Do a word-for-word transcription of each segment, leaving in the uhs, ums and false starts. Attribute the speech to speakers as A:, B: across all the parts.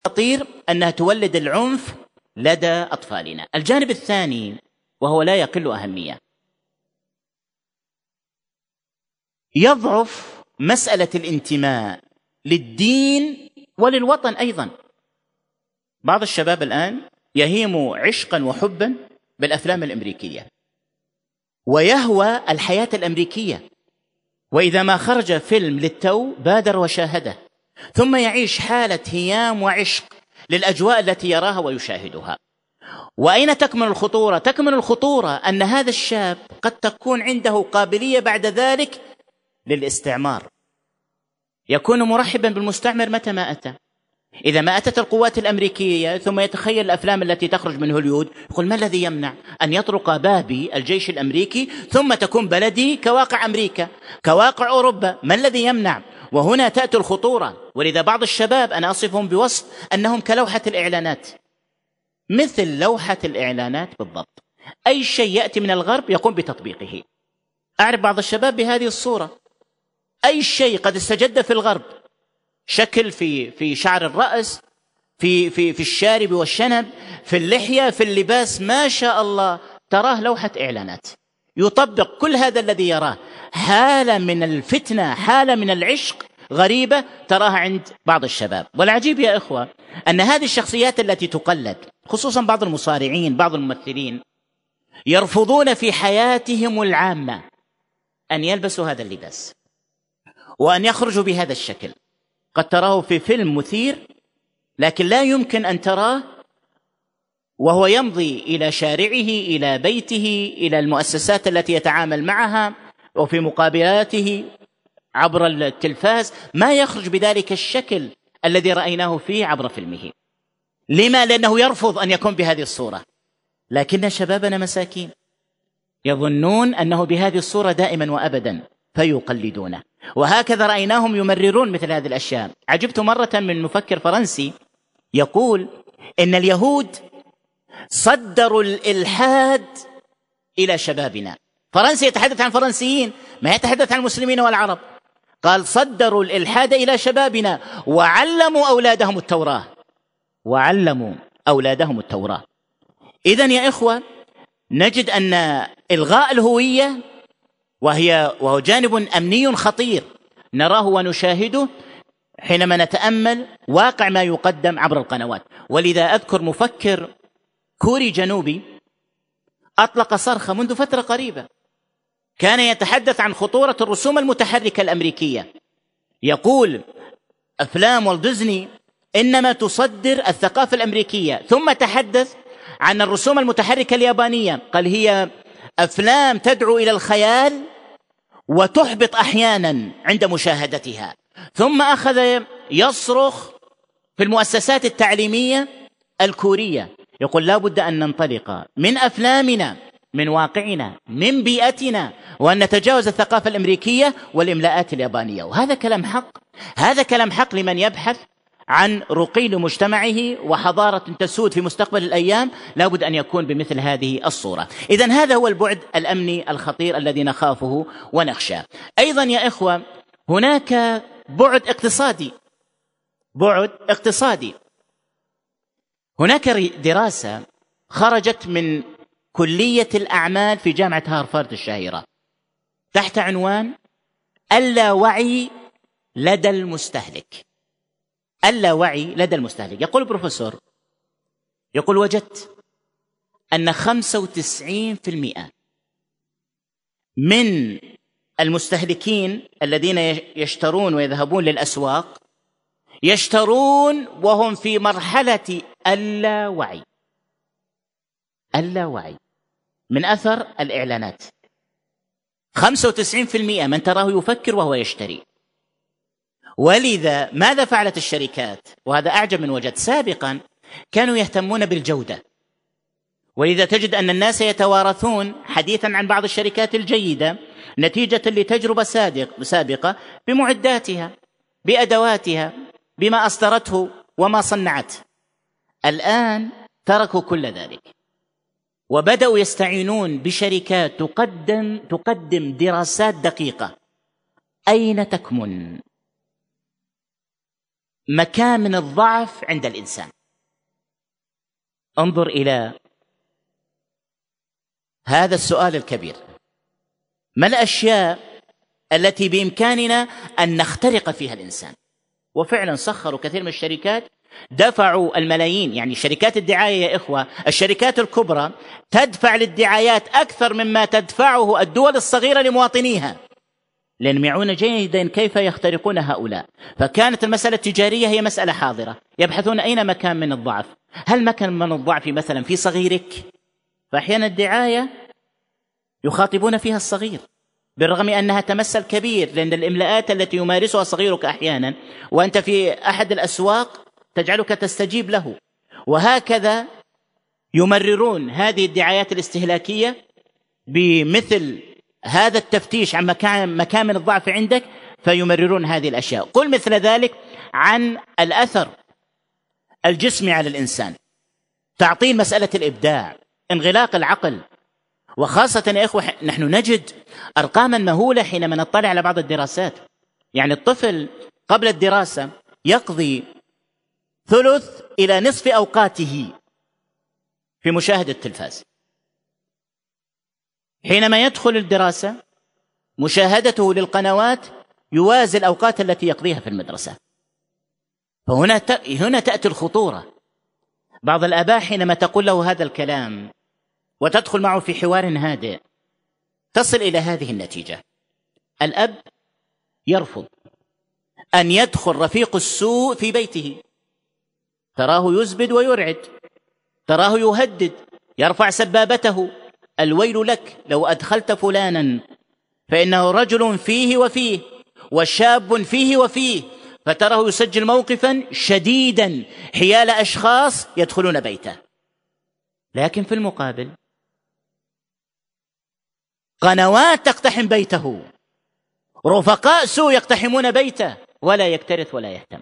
A: خطير أنها تولد العنف لدى أطفالنا. الجانب الثاني وهو لا يقل أهمية، يضعف مسألة الانتماء للدين وللوطن أيضا. بعض الشباب الآن يهيم عشقا وحبا بالأفلام الأمريكية ويهوى الحياة الأمريكية، وإذا ما خرج فيلم للتو بادر وشاهده، ثم يعيش حالة هيام وعشق للأجواء التي يراها ويشاهدها. وأين تكمن الخطورة؟ تكمن الخطورة أن هذا الشاب قد تكون عنده قابلية بعد ذلك للاستعمار، يكون مرحبا بالمستعمر متى ما أتى. إذا ما أتت القوات الأمريكية ثم يتخيل الأفلام التي تخرج من هوليود، يقول ما الذي يمنع أن يطرق بابي الجيش الأمريكي ثم تكون بلدي كواقع أمريكا كواقع أوروبا؟ ما الذي يمنع؟ وهنا تأتي الخطورة. ولذا بعض الشباب أنا أصفهم بوصف أنهم كلوحة الإعلانات، مثل لوحة الإعلانات بالضبط، أي شيء يأتي من الغرب يقوم بتطبيقه. أعرف بعض الشباب بهذه الصورة، أي شيء قد استجد في الغرب، شكل في في شعر الرأس، في في في الشارب والشنب، في اللحية، في اللباس، ما شاء الله تراه لوحة إعلانات، يطبق كل هذا الذي يراه. حالة من الفتنة، حالة من العشق غريبة تراها عند بعض الشباب. والعجيب يا إخوة أن هذه الشخصيات التي تقلد، خصوصا بعض المصارعين، بعض الممثلين، يرفضون في حياتهم العامة أن يلبسوا هذا اللباس وأن يخرجوا بهذا الشكل. قد تراه في فيلم مثير، لكن لا يمكن أن تراه وهو يمضي إلى شارعه، إلى بيته، إلى المؤسسات التي يتعامل معها، وفي مقابلاته عبر التلفاز ما يخرج بذلك الشكل الذي رأيناه فيه عبر فيلمه. لما؟ لأنه يرفض أن يكون بهذه الصورة. لكن شبابنا مساكين يظنون أنه بهذه الصورة دائما وأبدا فيقلدونه، وهكذا رأيناهم يمررون مثل هذه الأشياء. عجبت مرة من مفكر فرنسي يقول إن اليهود صدروا الإلحاد إلى شبابنا. فرنسا يتحدث عن فرنسيين، ما يتحدث عن المسلمين والعرب. قال صدروا الإلحاد إلى شبابنا وعلموا أولادهم التوراة، وعلموا أولادهم التوراة. إذن يا إخوة نجد أن إلغاء الهوية وهي وهو جانب أمني خطير نراه ونشاهده حينما نتأمل واقع ما يقدم عبر القنوات. ولذا أذكر مفكر كوري جنوبي أطلق صرخة منذ فترة قريبة، كان يتحدث عن خطورة الرسوم المتحركة الأمريكية. يقول أفلام والت ديزني إنما تصدر الثقافة الأمريكية، ثم تحدث عن الرسوم المتحركة اليابانية، قال هي أفلام تدعو إلى الخيال وتحبط أحيانا عند مشاهدتها. ثم أخذ يصرخ في المؤسسات التعليمية الكورية، يقول لا بد أن ننطلق من أفلامنا، من واقعنا، من بيئتنا، وأن نتجاوز الثقافة الأمريكية والإملاءات اليابانية. وهذا كلام حق، هذا كلام حق لمن يبحث عن رقي لمجتمعه وحضارة تسود في مستقبل الأيام، لا بد أن يكون بمثل هذه الصورة. إذن هذا هو البعد الأمني الخطير الذي نخافه ونخشاه. أيضا يا إخوة هناك بعد اقتصادي، بعد اقتصادي. هناك دراسة خرجت من كلية الأعمال في جامعة هارفارد الشهيرة تحت عنوان اللاوعي لدى المستهلك. اللاوعي لدى المستهلك. يقول بروفيسور، يقول وجدت أن خمسة وتسعين بالمئة من المستهلكين الذين يشترون ويذهبون للأسواق يشترون وهم في مرحلة اللاوعي. اللاوعي من أثر الإعلانات. خمسة وتسعين بالمئة من تراه يفكر وهو يشتري. ولذا ماذا فعلت الشركات؟ وهذا أعجب من وجد. سابقا كانوا يهتمون بالجودة، ولذا تجد أن الناس يتوارثون حديثا عن بعض الشركات الجيدة نتيجة لتجربة سابقة بمعداتها، بأدواتها، بما أصدرته وما صنعت. الآن تركوا كل ذلك وبدأوا يستعينون بشركات تقدم تقدم دراسات دقيقة. أين تكمن؟ مكامن الضعف عند الإنسان. انظر إلى هذا السؤال الكبير: ما الأشياء التي بإمكاننا أن نخترق فيها الإنسان؟ وفعلا سخروا كثير من الشركات، دفعوا الملايين. يعني شركات الدعاية يا إخوة، الشركات الكبرى تدفع للدعايات أكثر مما تدفعه الدول الصغيرة لمواطنيها، لأنهم يعون جيدا كيف يخترقون هؤلاء. فكانت المسألة التجارية هي مسألة حاضرة، يبحثون أين مكان من الضعف. هل مكان من الضعف مثلا في صغيرك؟ فأحيانا الدعاية يخاطبون فيها الصغير بالرغم أنها تمثل كبير، لأن الإملاءات التي يمارسها صغيرك أحيانا وأنت في أحد الأسواق تجعلك تستجيب له. وهكذا يمررون هذه الدعايات الاستهلاكية بمثل هذا التفتيش عن مكان مكامن الضعف عندك، فيمررون هذه الأشياء. قل مثل ذلك عن الأثر الجسمي على الإنسان، تعطيل مسألة الإبداع، انغلاق العقل. وخاصة يا إخوة نحن نجد أرقاما مهولة حينما نطلع على بعض الدراسات. يعني الطفل قبل الدراسة يقضي ثلث إلى نصف أوقاته في مشاهدة التلفاز، حينما يدخل الدراسة مشاهدته للقنوات يوازي الأوقات التي يقضيها في المدرسة. فهنا هنا تأتي الخطورة. بعض الآباء حينما تقول له هذا الكلام وتدخل معه في حوار هادئ تصل إلى هذه النتيجة: الأب يرفض أن يدخل رفيق السوء في بيته، تراه يزبد ويرعد، تراه يهدد، يرفع سبابته: الويل لك لو أدخلت فلانا فإنه رجل فيه وفيه وشاب فيه وفيه، فتراه يسجل موقفا شديدا حيال أشخاص يدخلون بيته. لكن في المقابل قنوات تقتحم بيته، رفقاء سوء يقتحمون بيته، ولا يكترث ولا يهتم.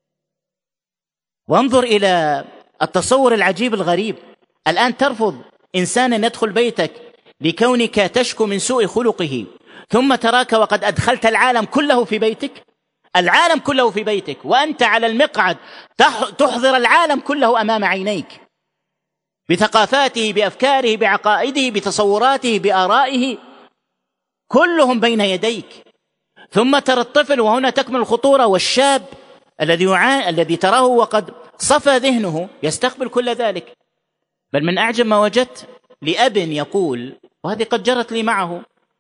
A: وانظر إلى التصور العجيب الغريب: الآن ترفض إنسانا يدخل بيتك لكونك تشكو من سوء خلقه، ثم تراك وقد أدخلت العالم كله في بيتك، العالم كله في بيتك، وأنت على المقعد تحضر العالم كله أمام عينيك بثقافاته، بأفكاره، بعقائده، بتصوراته، بآرائه، كلهم بين يديك. ثم ترى الطفل، وهنا تكمن الخطورة، والشاب الذي يعاني الذي تراه وقد صفى ذهنه يستقبل كل ذلك. بل من أعجب ما وجدت لأب يقول، وهذه قد جرت لي معه،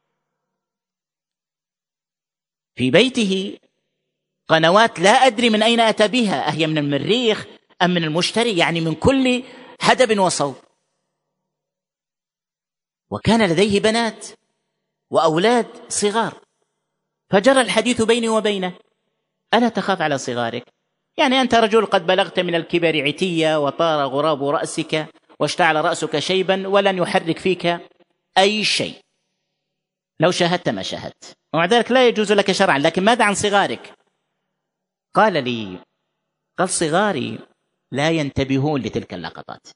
A: في بيته قنوات لا أدري من أين أتى بها، أهي من المريخ أم من المشتري، يعني من كل حدب وصوب. وكان لديه بنات وأولاد صغار، فجرى الحديث بيني وبينه: ألا تخاف على صغارك؟ يعني أنت رجل قد بلغت من الكبر عتية وطار غراب رأسك واشتعل رأسك شيبا ولن يحرك فيك أي شيء، لو شاهدت ما شاهدت، ومع ذلك لا يجوز لك شرعا، لكن ماذا عن صغارك؟ قال لي: قال صغاري لا ينتبهون لتلك اللقطات،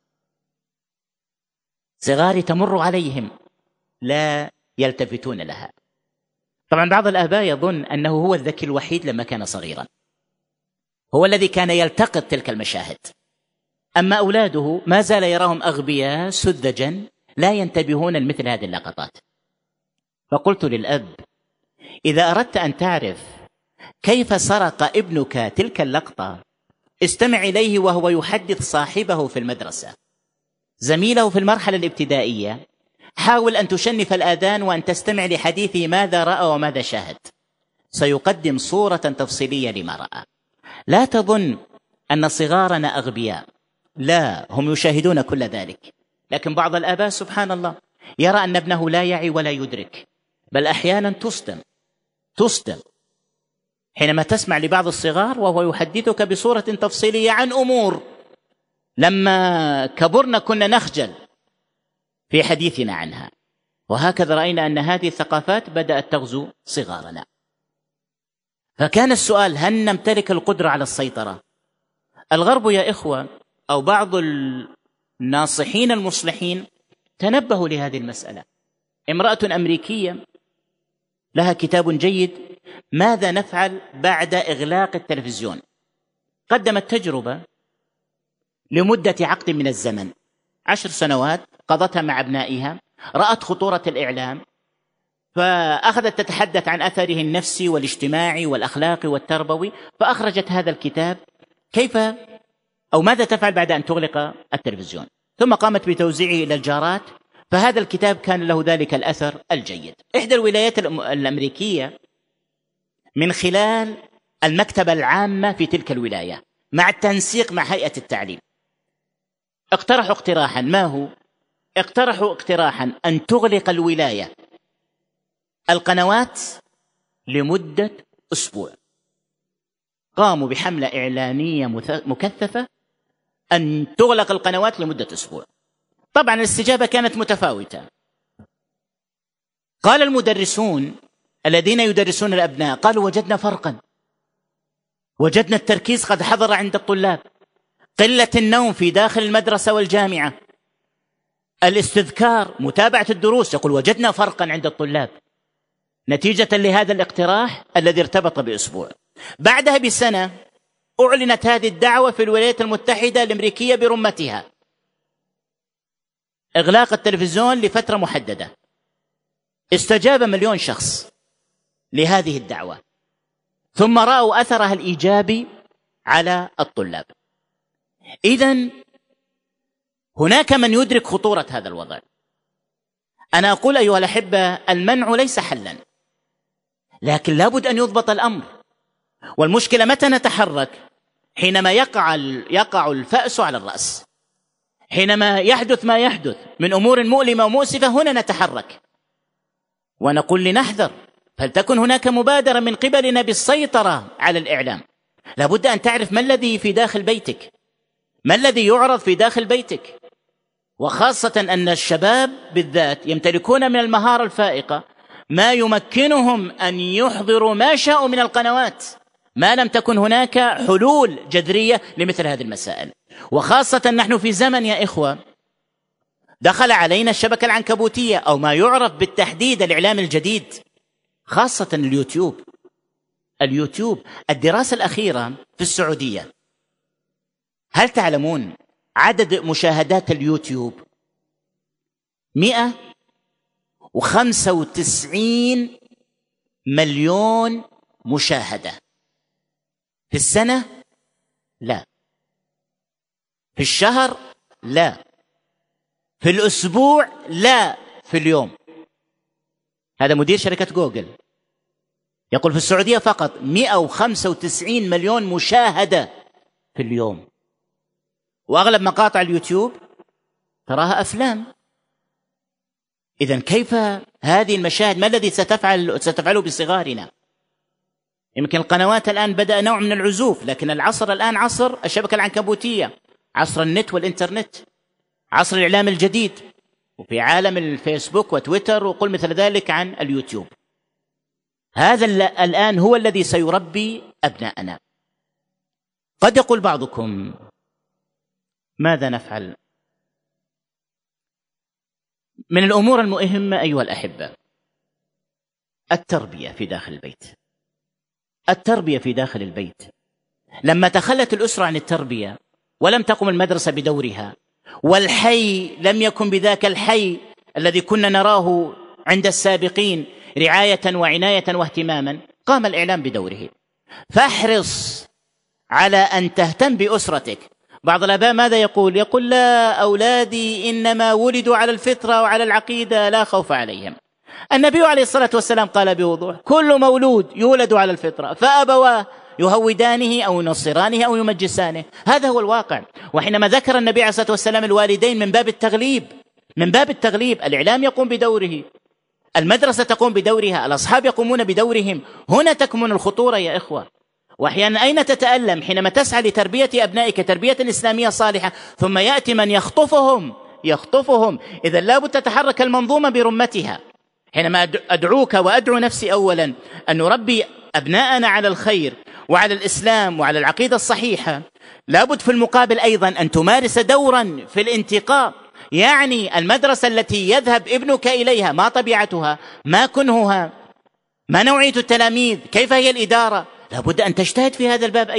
A: صغاري تمر عليهم لا يلتفتون لها. طبعا بعض الآباء يظن أنه هو الذكي الوحيد لما كان صغيرا، هو الذي كان يلتقط تلك المشاهد، أما أولاده ما زال يراهم أغبياء سذجا لا ينتبهون لمثل هذه اللقطات. فقلت للأب: إذا أردت أن تعرف كيف سرق ابنك تلك اللقطة استمع إليه وهو يحدث صاحبه في المدرسة، زميله في المرحلة الابتدائية، حاول أن تشنف الآذان وأن تستمع لحديثه ماذا رأى وماذا شاهد، سيقدم صورة تفصيلية لما رأى. لا تظن أن صغارنا أغبياء، لا، هم يشاهدون كل ذلك. لكن بعض الآباء سبحان الله يرى أن ابنه لا يعي ولا يدرك، بل أحيانا تصدم تصدم حينما تسمع لبعض الصغار وهو يحدثك بصورة تفصيلية عن أمور لما كبرنا كنا نخجل في حديثنا عنها. وهكذا رأينا أن هذه الثقافات بدأت تغزو صغارنا. فكان السؤال: هل نمتلك القدرة على السيطرة؟ الغرب يا إخوة أو بعض الناصحين المصلحين تنبهوا لهذه المسألة. امرأة أمريكية لها كتاب جيد: ماذا نفعل بعد إغلاق التلفزيون؟ قدمت تجربة لمدة عقد من الزمن، عشر سنوات قضتها مع أبنائها، رأت خطورة الإعلام فأخذت تتحدث عن أثره النفسي والاجتماعي والأخلاقي والتربوي، فأخرجت هذا الكتاب كيف أو ماذا تفعل بعد أن تغلق التلفزيون، ثم قامت بتوزيعه إلى الجارات، فهذا الكتاب كان له ذلك الأثر الجيد. إحدى الولايات الأمريكية من خلال المكتبة العامة في تلك الولاية مع التنسيق مع هيئة التعليم اقترحوا اقتراحا، ما هو؟ اقترحوا اقتراحا أن تغلق الولاية القنوات لمدة أسبوع. قاموا بحملة إعلانية مكثفة أن تغلق القنوات لمدة أسبوع. طبعا الاستجابة كانت متفاوتة. قال المدرسون الذين يدرسون الأبناء، قالوا وجدنا فرقا، وجدنا التركيز قد حضر عند الطلاب، قلة النوم في داخل المدرسة والجامعة، الاستذكار، متابعة الدروس، يقول وجدنا فرقا عند الطلاب نتيجة لهذا الاقتراح الذي ارتبط بأسبوع. بعدها بسنة أعلنت هذه الدعوة في الولايات المتحدة الأمريكية برمتها، إغلاق التلفزيون لفترة محددة. استجاب مليون شخص لهذه الدعوة، ثم رأوا أثرها الإيجابي على الطلاب. إذن هناك من يدرك خطورة هذا الوضع. أنا أقول أيها الأحبة، المنع ليس حلا، لكن لابد أن يضبط الأمر. والمشكلة متى نتحرك؟ حينما يقع يقع الفأس على الرأس، حينما يحدث ما يحدث من أمور مؤلمة ومؤسفة، هنا نتحرك ونقول لنحذر، فلتكن هناك مبادرة من قبلنا بالسيطرة على الإعلام. لابد أن تعرف ما الذي في داخل بيتك، ما الذي يعرض في داخل بيتك، وخاصة أن الشباب بالذات يمتلكون من المهارة الفائقة ما يمكنهم أن يحضروا ما شاءوا من القنوات، ما لم تكن هناك حلول جذرية لمثل هذه المسائل. وخاصة نحن في زمن يا إخوة دخل علينا الشبكة العنكبوتية، أو ما يعرف بالتحديد الإعلام الجديد، خاصة اليوتيوب. اليوتيوب الدراسة الأخيرة في السعودية، هل تعلمون عدد مشاهدات اليوتيوب؟ مئة وخمسة وتسعين مليون مشاهدة في السنة؟ لا. في الشهر؟ لا. في الأسبوع؟ لا. في اليوم. هذا مدير شركة جوجل يقول في السعودية فقط مئة وخمسة وتسعين مليون مشاهدة في اليوم. وأغلب مقاطع اليوتيوب تراها أفلام. إذن كيف هذه المشاهد؟ ما الذي ستفعل ستفعله بصغارنا؟ يمكن القنوات الآن بدأ نوع من العزوف، لكن العصر الآن عصر الشبكة العنكبوتية، عصر النت والإنترنت، عصر الإعلام الجديد، وفي عالم الفيسبوك وتويتر وقل مثل ذلك عن اليوتيوب. هذا الآن هو الذي سيربي أبناءنا. قد يقول بعضكم ماذا نفعل؟ من الأمور المهمة أيها الأحبة التربية في داخل البيت. التربية في داخل البيت. لما تخلت الأسرة عن التربية ولم تقم المدرسة بدورها، والحي لم يكن بذاك الحي الذي كنا نراه عند السابقين رعاية وعناية واهتماما، قام الإعلام بدوره. فاحرص على أن تهتم بأسرتك. بعض الآباء ماذا يقول؟ يقول لا، أولادي إنما ولدوا على الفطرة وعلى العقيدة لا خوف عليهم. النبي عليه الصلاة والسلام قال بوضوح كل مولود يولد على الفطرة فأبواه يهودانه أو ينصرانه أو يمجسانه. هذا هو الواقع. وحينما ذكر النبي عليه الصلاة والسلام الوالدين من باب التغليب، من باب التغليب، الإعلام يقوم بدوره، المدرسة تقوم بدورها، الأصحاب يقومون بدورهم. هنا تكمن الخطورة يا إخوة. وأحيانا أين تتألم؟ حينما تسعى لتربية أبنائك تربية إسلامية صالحة، ثم يأتي من يخطفهم يخطفهم إذا لابد تتحرك المنظومة برمتها. حينما أدعوك وأدعو نفسي أولا أن نربي أبناءنا على الخير وعلى الإسلام وعلى العقيدة الصحيحة، لابد في المقابل أيضا أن تمارس دورا في الانتقاء. يعني المدرسة التي يذهب ابنك إليها ما طبيعتها، ما كنهها، ما نوعية التلاميذ، كيف هي الإدارة، لابد أن تجتهد في هذا الباب أيضا.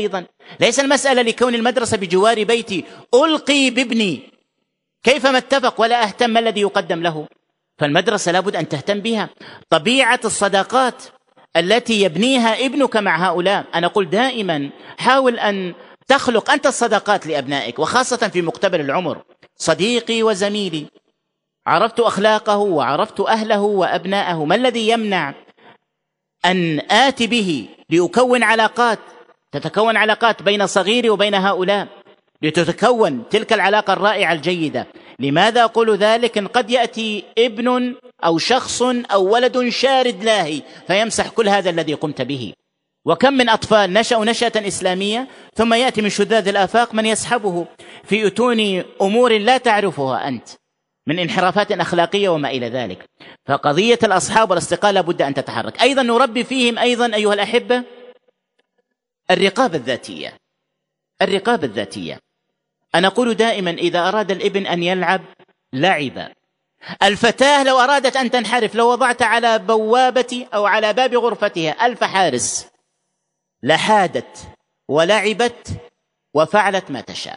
A: ليس المسألة لكون المدرسة بجوار بيتي ألقي بابني كيفما اتفق ولا أهتم ما الذي يقدم له. فالمدرسة لابد أن تهتم بها. طبيعة الصداقات التي يبنيها ابنك مع هؤلاء، أنا أقول دائما حاول أن تخلق أنت الصداقات لأبنائك، وخاصة في مقتبل العمر. صديقي وزميلي عرفت أخلاقه وعرفت أهله وأبناءه، ما الذي يمنع أن آتي به لأكون علاقات، تتكون علاقات بين صغيري وبين هؤلاء لتتكون تلك العلاقة الرائعة الجيدة. لماذا أقول ذلك؟ إن قد يأتي ابن أو شخص أو ولد شارد لاهي فيمسح كل هذا الذي قمت به. وكم من أطفال نشأوا نشأة إسلامية ثم يأتي من شذاذ الآفاق من يسحبه في أتون أمور لا تعرفها أنت من انحرافات أخلاقية وما إلى ذلك. فقضية الأصحاب والاصدقاء لابد أن تتحرك. أيضا نربي فيهم أيضا أيها الأحبة الرقابة الذاتية. الرقابة الذاتية، أنا أقول دائما إذا أراد الابن أن يلعب لعب. الفتاة لو أرادت أن تنحرف لو وضعت على بوابة أو على باب غرفتها ألف حارس لحادت ولعبت وفعلت ما تشاء.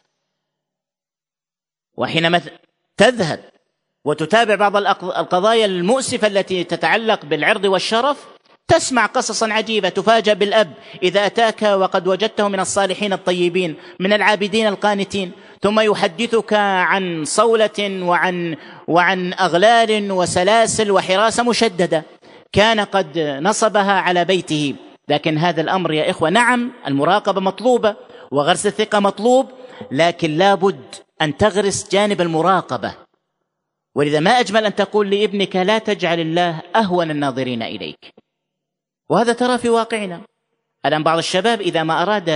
A: وحينما تذهب وتتابع بعض القضايا المؤسفة التي تتعلق بالعرض والشرف تسمع قصصا عجيبة، تفاجأ بالأب إذا أتاك وقد وجدته من الصالحين الطيبين من العابدين القانتين، ثم يحدثك عن صولة وعن, وعن أغلال وسلاسل وحراسة مشددة كان قد نصبها على بيته. لكن هذا الأمر يا إخوة، نعم المراقبة مطلوبة وغرس الثقة مطلوب، لكن لابد أن تغرس جانب المراقبة. ولذا ما أجمل أن تقول لابنك لا تجعل الله أهون الناظرين إليك. وهذا ترى في واقعنا الآن بعض الشباب إذا ما أراد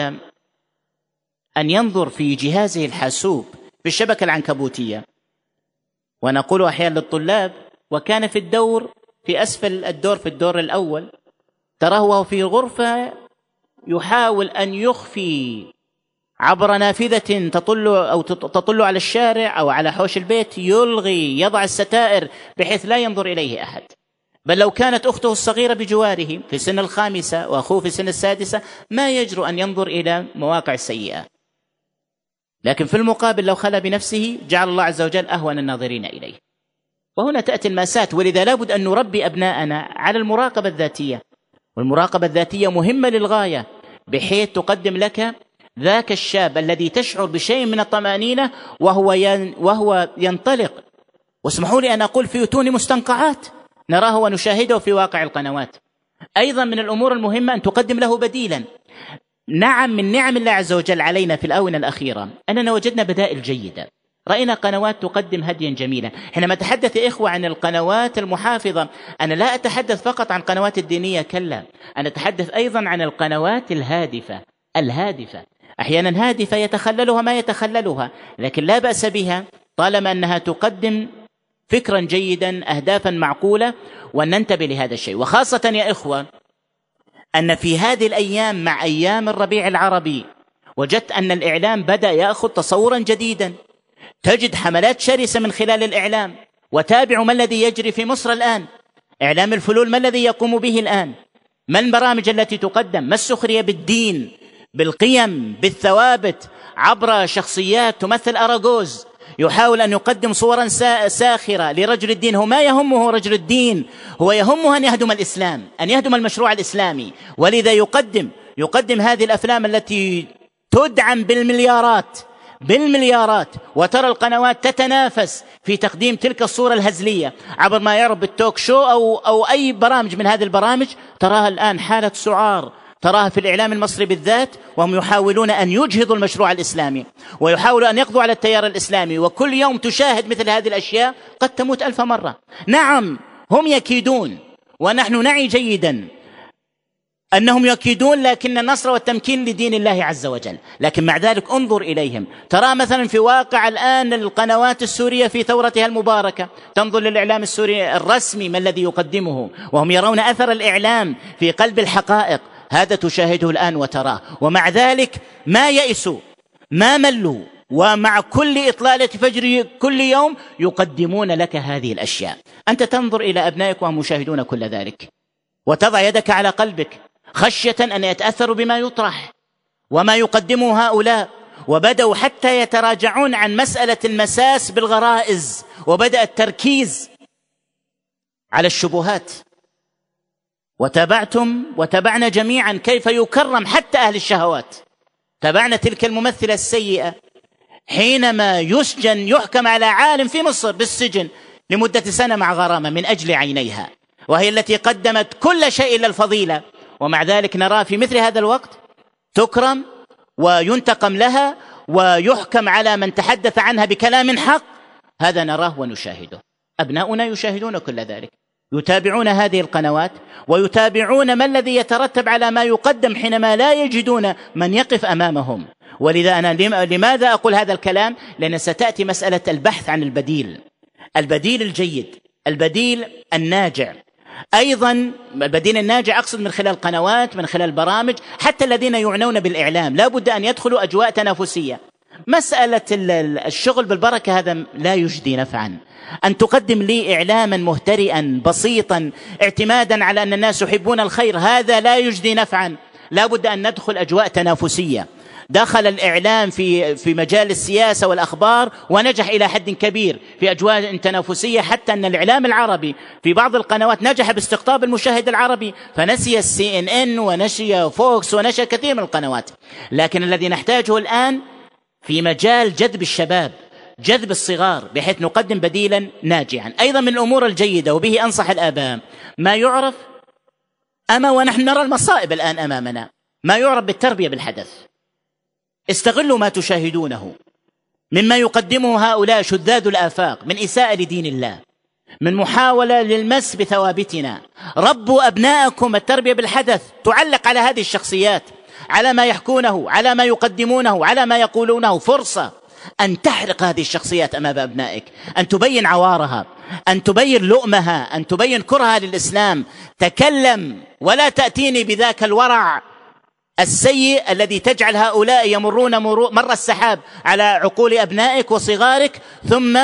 A: أن ينظر في جهازه الحاسوب في الشبكة العنكبوتية، ونقول أحيانا للطلاب وكان في الدور في أسفل الدور في الدور الأول، تراه وهو في غرفة يحاول أن يخفي عبر نافذة تطل أو تطل على الشارع أو على حوش البيت، يلغي يضع الستائر بحيث لا ينظر إليه أحد. بل لو كانت أخته الصغيرة بجواره في سن الخامسة وأخوه في سن السادسة ما يجرؤ أن ينظر إلى مواقع السيئة. لكن في المقابل لو خلى بنفسه جعل الله عز وجل أهون الناظرين إليه. وهنا تأتي المأساة. ولذا لابد أن نربي أبناءنا على المراقبة الذاتية، والمراقبة الذاتية مهمة للغاية بحيث تقدم لك ذاك الشاب الذي تشعر بشيء من الطمأنينة وهو وهو ينطلق. واسمحوا لي أن أقول في أتون مستنقعات نراه ونشاهده في واقع القنوات. أيضا من الأمور المهمة أن تقدم له بديلا. نعم من نعم الله عز وجل علينا في الآونة الأخيرة أننا وجدنا بدائل جيدة، رأينا قنوات تقدم هديا جميلا. حينما أتحدث يا إخوة عن القنوات المحافظة أنا لا أتحدث فقط عن قنوات الدينية، كلا، أنا أتحدث أيضا عن القنوات الهادفة. الهادفة أحيانا هادفة يتخللها ما يتخللها، لكن لا بأس بها طالما أنها تقدم فكرا جيدا أهدافا معقولة، وأن ننتبه لهذا الشيء. وخاصة يا إخوة أن في هذه الأيام مع أيام الربيع العربي وجدت أن الإعلام بدأ يأخذ تصورا جديدا. تجد حملات شرسة من خلال الإعلام. وتابعوا ما الذي يجري في مصر الآن، إعلام الفلول ما الذي يقوم به الآن، ما البرامج التي تقدم، ما السخرية بالدين بالقيم بالثوابت عبر شخصيات تمثل أراغوز يحاول أن يقدم صورا ساخرة لرجل الدين. هو ما يهمه رجل الدين، هو يهمه أن يهدم الإسلام، أن يهدم المشروع الإسلامي. ولذا يقدم يقدم هذه الأفلام التي تدعم بالمليارات بالمليارات وترى القنوات تتنافس في تقديم تلك الصورة الهزلية عبر ما يعرف بالتوك شو أو, أو أي برامج من هذه البرامج. تراها الآن حالة سعار، تراها في الإعلام المصري بالذات، وهم يحاولون أن يجهضوا المشروع الإسلامي ويحاولوا أن يقضوا على التيار الإسلامي. وكل يوم تشاهد مثل هذه الأشياء قد تموت ألف مرة. نعم هم يكيدون ونحن نعي جيدا أنهم يكيدون، لكن النصر والتمكين لدين الله عز وجل. لكن مع ذلك انظر إليهم، ترى مثلا في واقع الآن القنوات السورية في ثورتها المباركة، تنظر للإعلام السوري الرسمي ما الذي يقدمه، وهم يرون أثر الإعلام في قلب الحقائق. هذا تشاهده الآن وتراه، ومع ذلك ما يئسوا ما ملوا، ومع كل إطلالة فجر كل يوم يقدمون لك هذه الأشياء. أنت تنظر إلى أبنائك وهم يشاهدون كل ذلك، وتضع يدك على قلبك خشية أن يتأثروا بما يطرح، وما يقدمه هؤلاء، وبدأوا حتى يتراجعون عن مسألة المساس بالغرائز، وبدأ التركيز على الشبهات. وتابعتم وتابعنا جميعا كيف يكرم حتى أهل الشهوات. تابعنا تلك الممثلة السيئة حينما يسجن، يحكم على عالم في مصر بالسجن لمدة سنة مع غرامة من أجل عينيها، وهي التي قدمت كل شيء إلا الفضيلة، ومع ذلك نرى في مثل هذا الوقت تكرم وينتقم لها ويحكم على من تحدث عنها بكلام حق. هذا نراه ونشاهده. أبناؤنا يشاهدون كل ذلك، يتابعون هذه القنوات ويتابعون ما الذي يترتب على ما يقدم حينما لا يجدون من يقف أمامهم. ولذا أنا لماذا أقول هذا الكلام؟ لأن ستأتي مسألة البحث عن البديل، البديل الجيد، البديل الناجع. أيضا البديل الناجع أقصد من خلال قنوات، من خلال برامج، حتى الذين يعنون بالإعلام لا بد أن يدخلوا أجواء تنافسية. مسألة الشغل بالبركة هذا لا يجدي نفعا. أن تقدم لي إعلاما مهترئا بسيطا اعتمادا على أن الناس يحبون الخير، هذا لا يجدي نفعا. لا بد أن ندخل أجواء تنافسية. دخل الإعلام في في مجال السياسة والأخبار ونجح إلى حد كبير في أجواء تنافسية، حتى أن الإعلام العربي في بعض القنوات نجح باستقطاب المشاهد العربي، فنسي السي إن إن ونسي فوكس ونسي كثير من القنوات. لكن الذي نحتاجه الآن في مجال جذب الشباب، جذب الصغار، بحيث نقدم بديلا ناجعا. أيضا من الأمور الجيدة وبه أنصح الآباء ما يعرف، أما ونحن نرى المصائب الآن أمامنا، ما يعرف بالتربية بالحدث. استغلوا ما تشاهدونه مما يقدمه هؤلاء شذاذ الآفاق من إساءة لدين الله، من محاولة للمس بثوابتنا. ربوا أبناءكم التربية بالحدث تعلق على هذه الشخصيات، على ما يحكونه، على ما يقدمونه، على ما يقولونه. فرصة أن تحرق هذه الشخصيات أمام أبنائك، أن تبين عوارها، أن تبين لؤمها، أن تبين كرهها للإسلام. تكلم ولا تأتيني بذاك الورع السيء الذي تجعل هؤلاء يمرون مر السحاب على عقول أبنائك وصغارك، ثم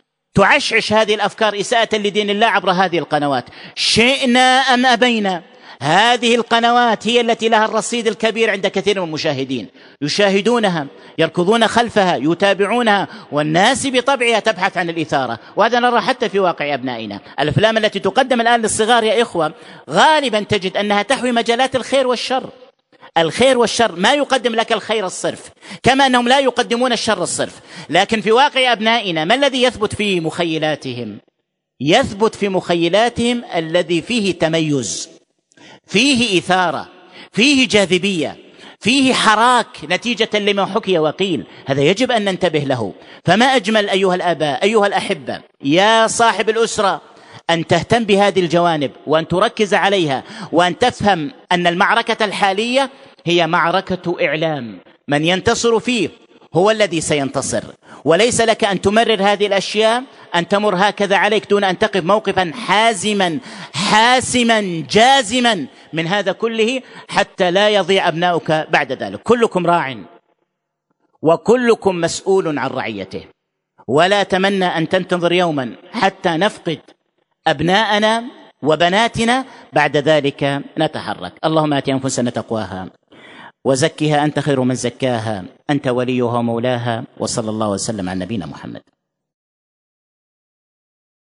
A: تعشعش هذه الأفكار إساءة لدين الله عبر هذه القنوات. شئنا أم أبينا، هذه القنوات هي التي لها الرصيد الكبير عند كثير من المشاهدين، يشاهدونها، يركضون خلفها، يتابعونها، والناس بطبعها تبحث عن الإثارة. وهذا نرى حتى في واقع أبنائنا. الأفلام التي تقدم الآن للصغار يا إخوة غالبا تجد أنها تحوي مجالات الخير والشر. الخير والشر، ما يقدم لك الخير الصرف، كما أنهم لا يقدمون الشر الصرف. لكن في واقع أبنائنا ما الذي يثبت في مخيلاتهم؟ يثبت في مخيلاتهم الذي فيه تميز، فيه إثارة، فيه جاذبية، فيه حراك نتيجة لما حكي وقيل. هذا يجب أن ننتبه له. فما أجمل أيها الآباء، أيها الأحبة، يا صاحب الأسرة، أن تهتم بهذه الجوانب وأن تركز عليها، وأن تفهم أن المعركة الحالية هي معركة إعلام. من ينتصر فيه هو الذي سينتصر، وليس لك أن تمرر هذه الأشياء، أن تمر هكذا عليك دون أن تقف موقفا حازما حاسما جازما من هذا كله، حتى لا يضيع أبناؤك بعد ذلك. كلكم راع وكلكم مسؤول عن رعيته، ولا تمنى أن تنتظر يوما حتى نفقد أبناءنا وبناتنا، بعد ذلك نتحرك. اللهم آت أنفسنا تقواها وزكها أنت خير من زكاها، أنت وليها ومولاها، وصلى الله وسلم على نبينا محمد.